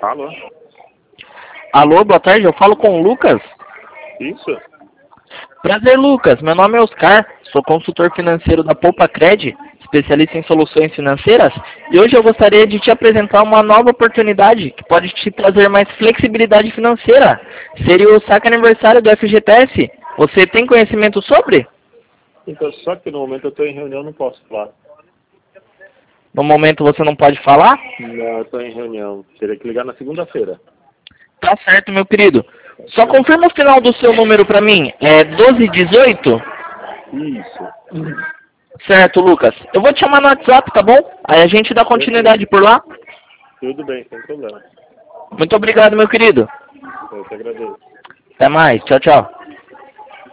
Alô? Alô, boa tarde, eu falo com o Lucas. Isso? Prazer, Lucas. Meu nome é Oscar, sou consultor financeiro da Poupa Cred, especialista em soluções financeiras, e hoje eu gostaria de te apresentar uma nova oportunidade que pode te trazer mais flexibilidade financeira. Seria o saque aniversário do FGTS. Você tem conhecimento sobre? Então, só que no momento eu estou em reunião, não posso falar. No momento você não pode falar? Não, eu estou em reunião. Teria que ligar na segunda-feira. Tá certo, meu querido. Só confirma o final do seu número pra mim. É 1218? Isso. Certo, Lucas. Eu vou te chamar no WhatsApp, tá bom? Aí a gente dá continuidade por lá. Tudo bem, sem problema. Muito obrigado, meu querido. Eu te agradeço. Até mais. Tchau, tchau.